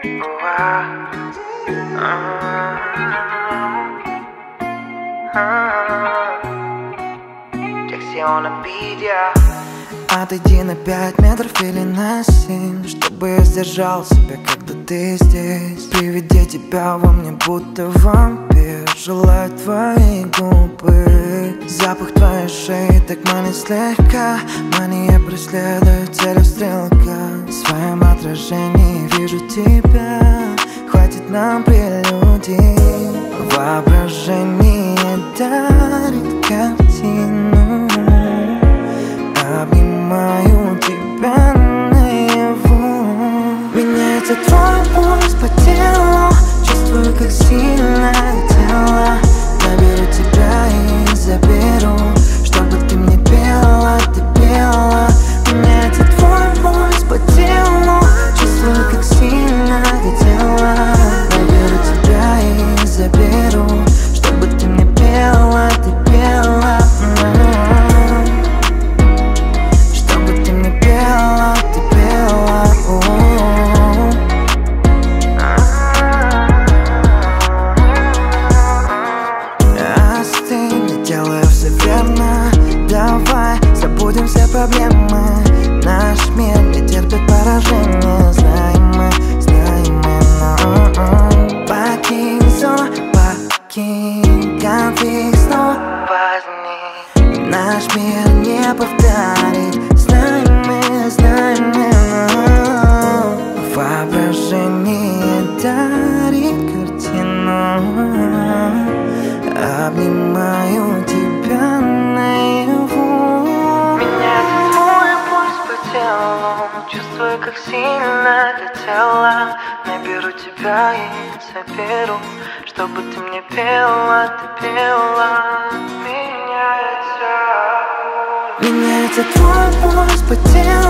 Отойди на 5 метров или на 7, чтобы я сдержал себя, когда ты здесь. При виде тебя во мне будто вампир, желаю твои губы. Запах твоей шеи так манит слегка, мания преследует целеустрелка. В своем отражении вижу тебя, хватит нам прелюдий. Воображение дарит картину, обнимаю тебя наяву. Меняется твой пульс по телу, чувствую, как сильно тело. Наберу тебя и заберу, чтобы ты мне пела, ты пела. Меняется твой пульс по телу, чувствую, как сильно тело. Наберу тебя и заберу, чтобы ты мне пела, ты пела. Давай забудем все проблемы. Наш мир не терпит поражения. Знаем мы, но покинь зону, покинь конфликт снова возник. Наш мир не повторит. Знаем мы, но воображение дарит картину. Обнимаю тебя наяву. Меняется твой пульс по телу, чувствую, как сильно ты тело. Наберу тебя и заберу, чтобы ты мне пела, ты пела. Меняется твой пульс по телу,